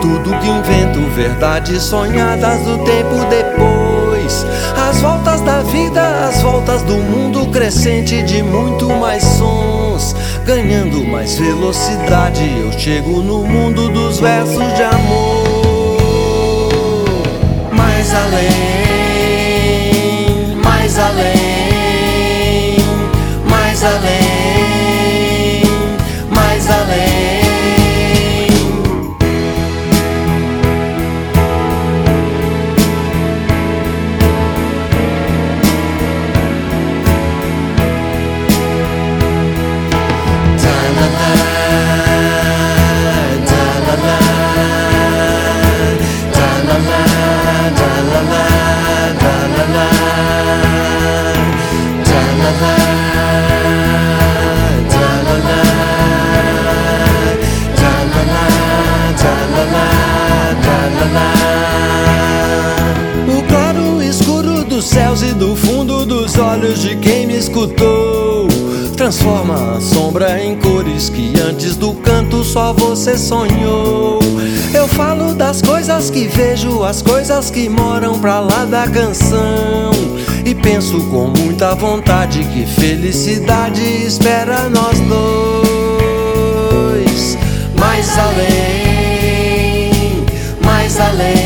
tudo que invento, verdades sonhadas do tempo depois. As voltas da vida, as voltas do mundo crescente de muito mais sons. Ganhando mais velocidade, eu chego no mundo dos versos de amor. Mais além, mais além, mais além, mais além. O claro e escuro dos céus e do fundo dos olhos de quem me escutou transforma a sombra em cores que antes do canto só você sonhou. Eu falo das coisas que vejo, as coisas que moram pra lá da canção, e penso com muita vontade que felicidade espera nós dois. Mais além, mais além.